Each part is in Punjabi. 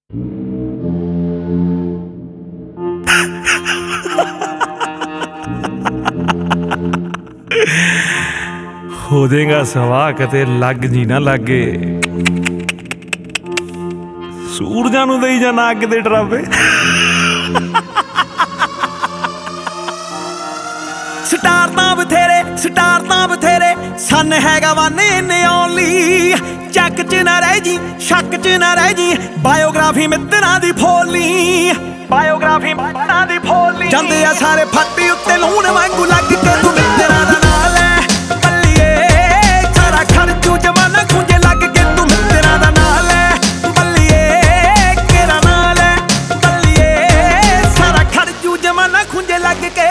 ਹੋ ਜਾਏਗਾ ਸਵਾਹ ਕਿਤੇ ਲੱਗ ਜੀ ਨਾ ਲਾਗੇ, ਸੂਰਜਾਂ ਨੂੰ ਦੇਈ ਜਾਣਾ ਅੱਗ ਦੇ ਡਰਾਵੇ। ਸਟਾਰ ਤਾਂ ਬਥੇਰੇ ਸਨ ਹੈਗਾ ਵਨ ਇਨ ਓਨਲੀ। ਚੱਕ ਚ ਨਾ ਰਹਿ ਜੀ, ਸ਼ੱਕ ਚ ਨਾ ਰਹਿ ਜੀ, ਬਾਇਓਗ੍ਰਾਫੀ ਮਿੱਤਰਾਂ ਦੀ ਫੋਲੀ, ਬਾਇਓਗ੍ਰਾਫੀ ਮਿੱਤਰਾਂ ਦੀ ਫੋਲੀ। ਜਾਂਦੇ ਆ ਸਾਰੇ ਫੱਟੀ ਉੱਤੇ ਲੂਣ ਵਾਂਗੂ ਲੱਗ ਕੇ ਤੂੰ ਮਿੱਤਰਾਂ ਦਾ ਨਾਂ ਲੈ ਬੱਲੀਏ, ਸਾਰਾ ਖਰਚੂ ਜਮਾਨਾ ਖੁੰਝੇ ਲੱਗ ਕੇ ਤੂੰ ਮਿੱਤਰਾਂ ਦਾ ਨਾਂ ਲੈ ਬੱਲੀਏ, ਕਿਹੜਾ ਨਾਂ ਲੈ ਬੱਲੀਏ, ਸਾਰਾ ਖਰਚੂ ਜਮਾਨਾ ਖੁੰਝੇ ਲੱਗ ਕੇ।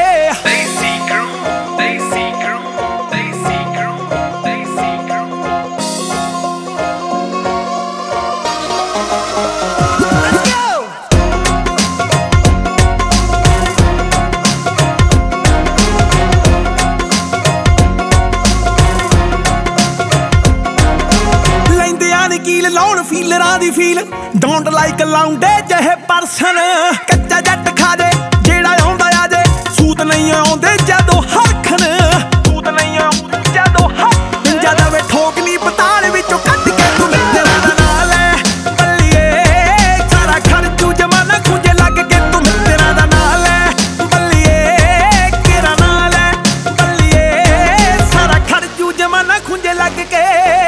ਕੀਲ ਲਾਉਣ ਫੀਲਰਾਂ ਦੀ ਫੀਲ, ਡੋਂਟ ਲਾਈਕ ਲਾਉਂਡੇ ਜਿਹੇ ਪਰਸਨ। ਕੱਚਾ ਜੱਟ ਖਾ ਜੇ ਜਿਹੜਾ ਆਉਂਦਾ ਆ ਜੇ, ਸੂਤ ਨਹੀਂ ਆਉਂਦੇ ਜਦੋਂ ਹਰਖਣ, ਸੂਤ ਨਹੀਂ ਆਉਂਦੇ ਜਦੋਂ ਹਰਖਣ। ਜਦ ਵੇ ਠੋਕਲੀ ਪਤਾਲ ਵਿੱਚੋਂ ਕੱਢ ਕੇ ਤੂੰ ਮਿੱਤਰਾਂ ਦਾ ਨਾਂ ਲੈ ਬੱਲੀਏ, ਸਾਰਾ ਖਰਚੂ ਜਮਾਨਾ ਖੁੰਝੇ ਲੱਗ ਕੇ ਤੂੰ ਮਿੱਤਰਾਂ ਦਾ ਨਾਂ ਲੈ ਬੱਲੀਏ, ਕਿਹੜਾ ਨਾਂ ਲੈ ਬੱਲੀਏ, ਸਾਰਾ ਖਰਚੂ ਜਮਾਨਾ ਖੁੰਝੇ ਲੱਗ ਕੇ।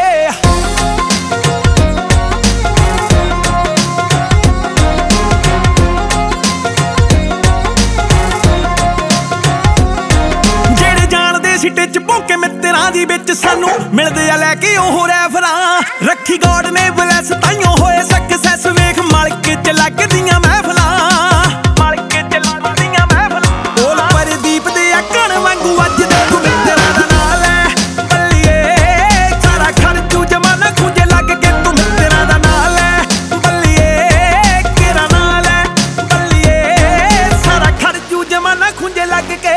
ਸਿੱਟੇ ਚ ਭੌਂਕੇ ਮਿੱਤਰਾਂ ਦੀ ਵਿੱਚ ਸਾਨੂੰ ਮਿਲਦੇ ਆ ਲੈ ਕੇ ਉਹ ਰੈਫਰਾਂ। ਰੱਖੀ ਗੋਡ ਨੇ ਬਲੈਸ ਤਾਈਓ ਹੋਏ ਸਕਸੈਸ, ਵੇਖ ਮਲਕੇ ਚ ਲੱਗਦੀਆਂ ਮਹਿਫਲਾਂ, ਮਲਕੇ ਚ ਲੱਗਦੀਆਂ ਮਹਿਫਲਾਂ। ਬੋਲ ਪਰਦੀਪ ਦੇ ਆਕਣ ਵਾਂਗੂ ਅੱਜ ਦੇ ਤੂੰ ਮਿੱਤਰਾਂ ਦਾ ਨਾਂ ਲੈ ਬੱਲੀਏ, ਸਾਰਾ ਖਰਚੂ ਜਮਾਨਾ ਖੁੰਝੇ ਲੱਗ ਕੇ ਤੂੰ ਮਿੱਤਰਾਂ ਦਾ ਨਾਂ ਲੈ ਬੱਲੀਏ, ਕਿਹੜਾ ਨਾਂ ਲੈ ਬੱਲੀਏ, ਸਾਰਾ ਖਰਚੂ ਜਮਾਨਾ ਖੁੰਝੇ ਲੱਗ ਕੇ।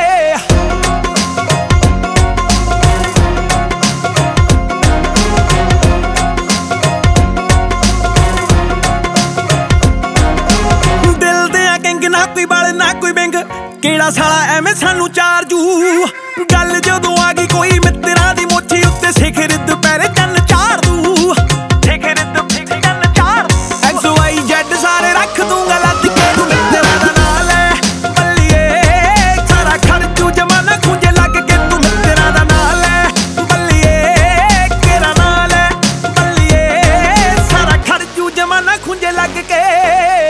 ਨਾ ਕੋਈ ਬਲ ਨਾ ਕੋਈ ਬਿੰਗ, ਕਿਹੜਾ ਸਾਲਾ ਐਵੇਂ ਸਾਨੂੰ ਚਾਰਜੂ। ਗੱਲ ਜਦੋਂ ਆ ਗਈ ਕੋਈ ਮਿੱਤਰਾਂ ਦੀ ਮੋਚੀ ਉੱਤੇ, ਸਿਖਰ ਦੁਪਹਿਰੇ ਚੰਨ ਚਾੜ ਦੂ, ਸਿਖਰ ਦੁਪਹਿਰੇ ਚੰਨ ਚਾੜ। ਐਕਸ ਵਾਈ ਜ਼ੈਡ ਸਾਰੇ ਰੱਖ ਦੂੰਗਾ ਲੱਦ ਕੇ ਤੂੰ ਮਿੱਤਰਾਂ ਦਾ ਨਾਂ ਲੈ ਬੱਲੀਏ, ਸਾਰਾ ਖਰਚੂ ਜਮਾਨਾ ਖੁੰਝੇ ਲੱਗ ਕੇ ਤੂੰ ਮਿੱਤਰਾਂ ਦਾ ਨਾਂ ਲੈ ਬੱਲੀਏ, ਕਿਹੜਾ ਨਾਂ ਲੈ ਬੱਲੀਏ, ਸਾਰਾ ਖਰਚੂ ਜਮਾਨਾ ਖੁੰਝੇ ਲੱਗ ਕੇ।